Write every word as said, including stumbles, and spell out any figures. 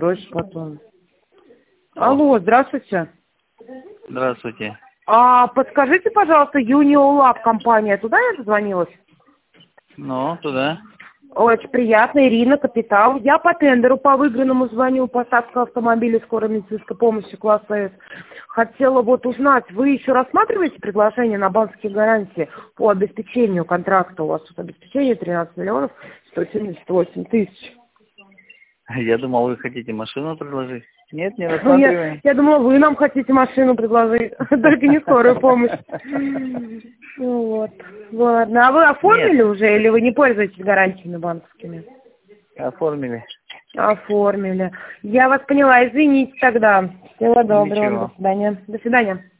проще потом. Алло, здравствуйте. Здравствуйте. А подскажите, пожалуйста, Юниолаб компания, туда я дозвонилась? Ну, туда. Очень приятно, Ирина, Капитал. Я по тендеру по выигранному звоню, поставка автомобиля скорой медицинской помощи класса С. Хотела вот узнать, вы еще рассматриваете предложение на банковские гарантии по обеспечению контракта? У вас тут обеспечение тринадцать миллионов сто семьдесят восемь тысяч. Я думал, вы хотите машину предложить. Нет, не Ну, рассматриваем. я, я думала, вы нам хотите машину предложить, только не скорую помощь. Ну вот. Ладно. А вы оформили Нет. уже или вы не пользуетесь гарантиями банковскими? Оформили. Оформили. Я вас поняла. Извините тогда. Всего доброго. Ничего. До свидания. До свидания.